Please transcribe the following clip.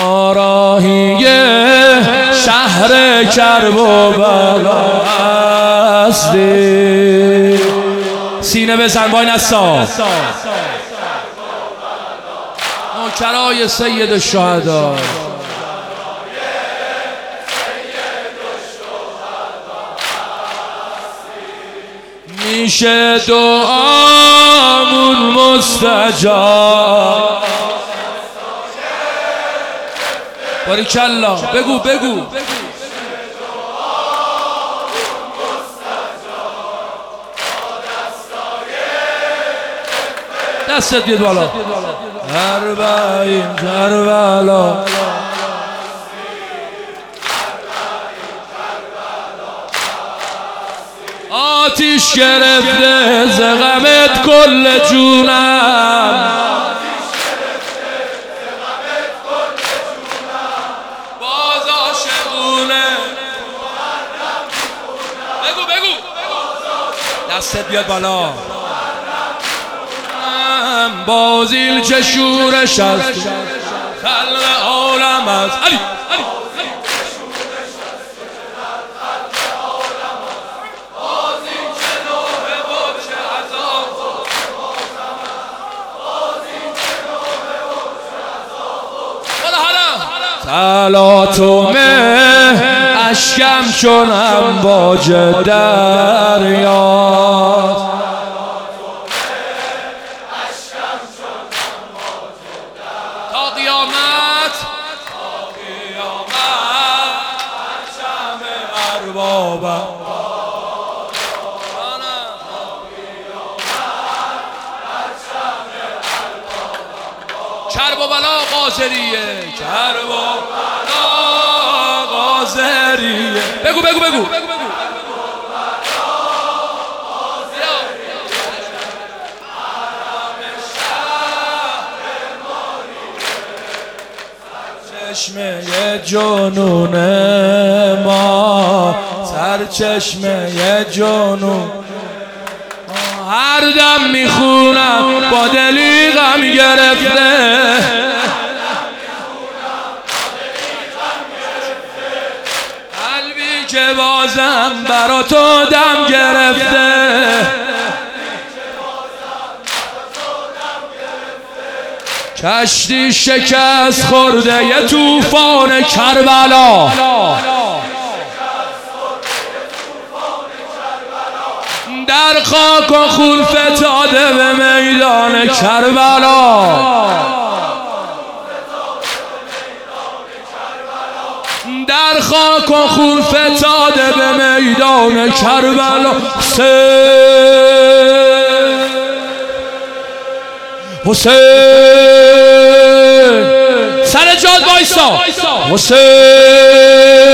ما راهی شهر کرب و بلا هستی. سینه بزن وای نسا نوکرای سید الشهدا. میشه دعامون مستجاب. باریکلا بگو بگو. دستت بیاد بالا. اربعین کربلا آتیش گرفته ز غمت کل جونم. باز عاشقونه. بگو بگو. دستت بیاد بالا. بازیل چه شورش است خلق عالم است. علی تلاطم اشکم چون امواج دریاست. تا قیامت پرچم اربابم. کرب و بلا قاصریه. کرب و بلا قاصریه. بگو بگو بگو. چشمه جنون ما سرچشمه جنون. هر دم میخونم با دلی غم گرفته. قلبی که بازم برا تو دم گرفته. کشتی شکست خورده یه طوفان کربلا. در خاک و خون فتاده به میدان کربلا. در خاک و خون فتاده به میدان کربلا. حسین سر جاد وایسا. حسین